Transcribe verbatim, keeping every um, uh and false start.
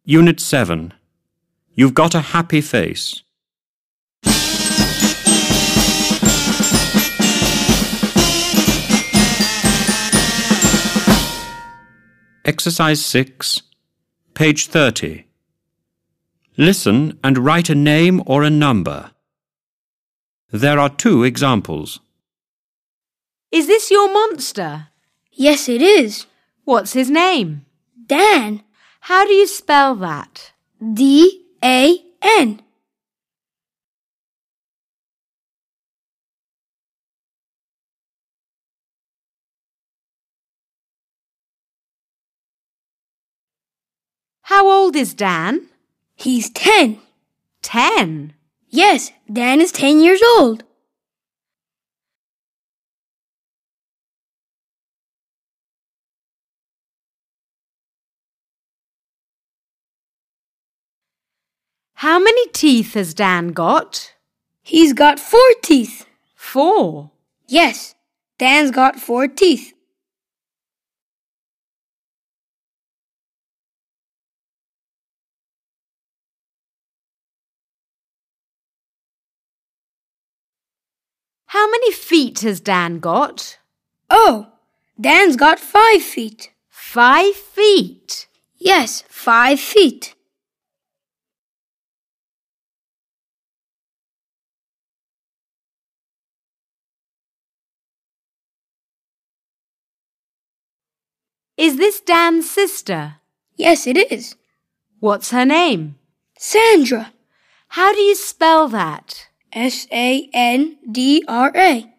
Unit seven. You've got a happy face. Exercise six, page thirty. Listen and write a name or a number. There are two examples. Is this your monster? Yes, it is. What's his name? Dan. How do you spell that? D A N. How old is Dan? He's ten. Ten. Yes, Dan is ten years old. How many teeth has Dan got? He's got four teeth. Four. Yes, Dan's got four teeth. How many feet has Dan got? Oh, Dan's got five feet. Five feet. Yes, five feet. Is this Dan's sister? Yes, it is. What's her name? Sandra. How do you spell that? S A N D R A.